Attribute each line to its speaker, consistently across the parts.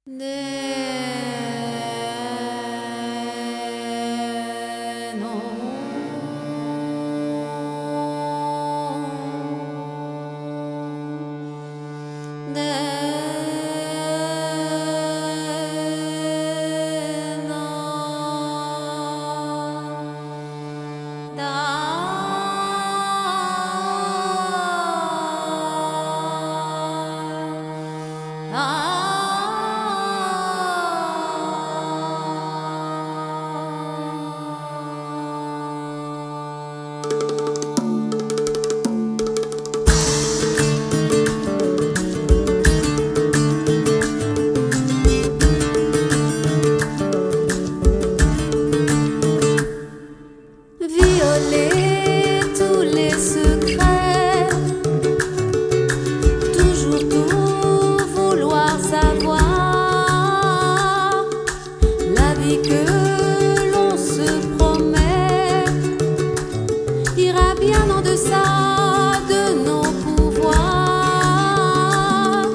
Speaker 1: Violer tous les secrets, toujours tout vouloir savoir, la vie que l'on se promet ira bien en deçà de nos pouvoirs.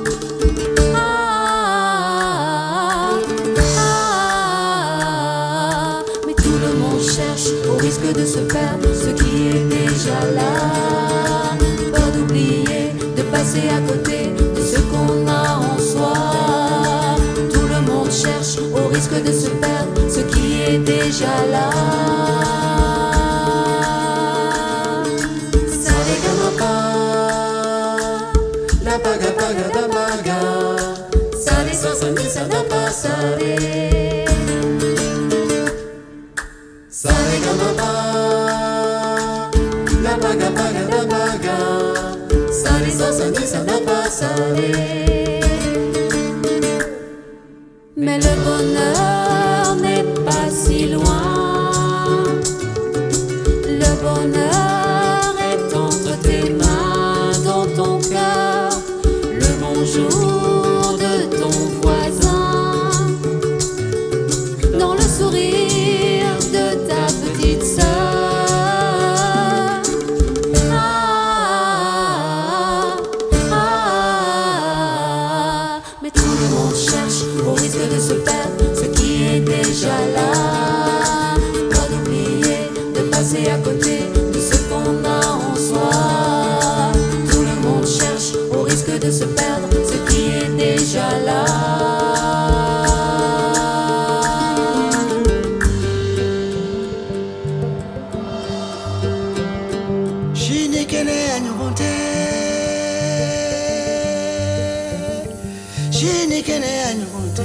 Speaker 1: Mais tout le monde cherche, au risque de se perdre, ce qui est déjà là. Peur d'oublier, de passer à côté de ce qu'on a en soi. Tout le monde cherche, au risque de se perdre, ce qui est déjà là. Saregama, la paga paga da paga, sare sa sa ni sa da pa sare. Saregama, la paga paga da paga, sare sa sa ni sa da pa sare. Mais le bonheur n'est pas si loin. Le bonheur est entre tes mains, dans ton cœur, le bonjour de ton voisin, dans le sourire de ta petite sœur. Mais tout le monde cherche, au risque de se perdre, ce qui est déjà là. Pas d'oublier, de passer à côté de ce qu'on a en soi. Tout le monde cherche, au risque de se perdre, ce qui est déjà là.
Speaker 2: Shinikene anyugonte, shinikene anyugonte,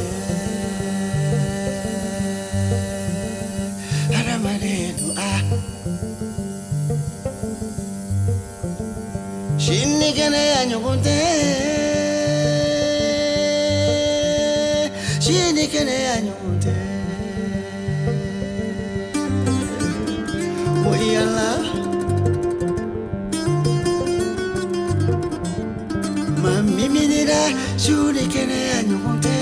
Speaker 2: aramadenu ah. Shinikene anyugonte, shinikene anyugonte, oyala. Mami minira, juli kene anyugonte,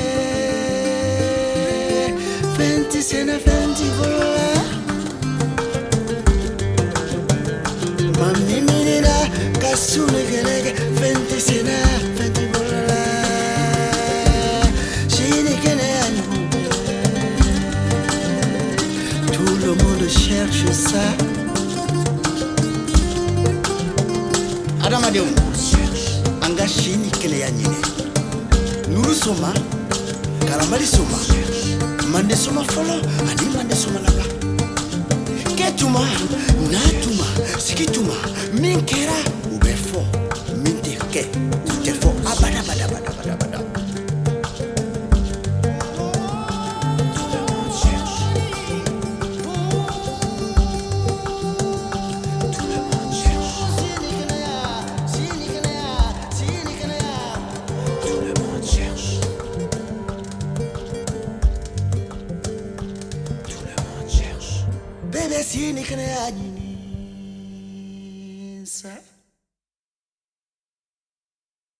Speaker 2: fenti sena fenti vola. Mami minira, kasune kelege, fenti sena fenti vola. Jini kene anyugonte, tout le monde cherche ça. Adamadeum. Anga shini kele ya nyine nuru soma karamali soma mande soma folo ani mande soma laba ketuma natuma sikituma minkera ubefo minteke utefo abada bada bada bada bada. Bébé, si ni kene